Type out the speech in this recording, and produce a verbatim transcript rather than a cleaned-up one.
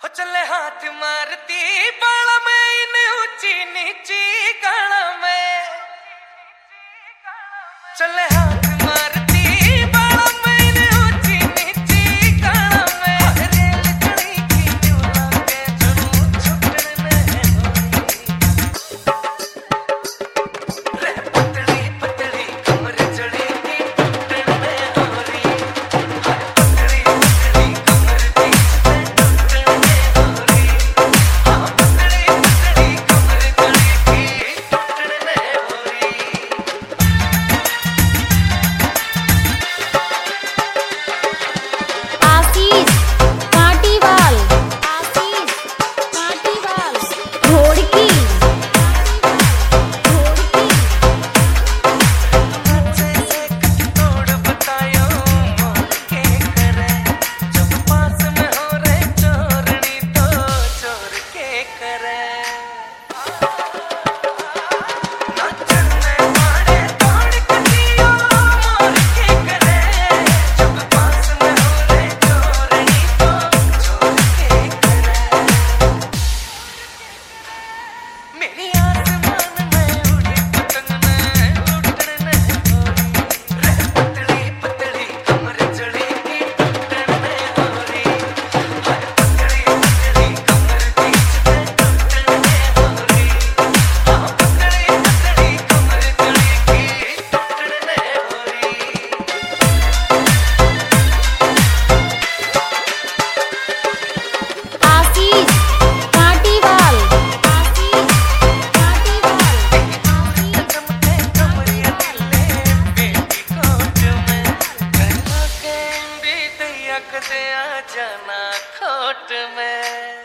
हो चले हाथ मारती बाल में इन ऊंची नीची गाल में चले हाथ मारती बाल में इन ऊंची नीची गाल में रेल चढ़ी की न्यू लागे जुनू छुटने रे पतली पतली कमर जड़ी की टूटने हो रही पतली पतली कमर दी टूटने हो रही हाँ पतली पतली कमर जड़ी की टूटने हो रही। आशीष काटीवाल आशीष काटीवाल घोड़की तोड़ बतायो मोल के करे जब पास में हो रे चोरनी तो चोर के करे ना चढ़ने मारे तोड़ कटियो मोल के करे जब पास में हो रे चोरनी तो चोर के करे मेरी आसमान में उड़ी पतंग में उड़ने हो रही रे पतली पतली कमर जड़ी की टूटने हो रही हाय पतली पतली कमर दी टूटने हो रही हाँ पतली पतली कमर जड़ी की टूटने हो रही। आशीष काटीवाल आशीष काटीवाल चमके कमरिया दिले बेटी कोट में गला के भी दैया कदे आ जाना खोट में।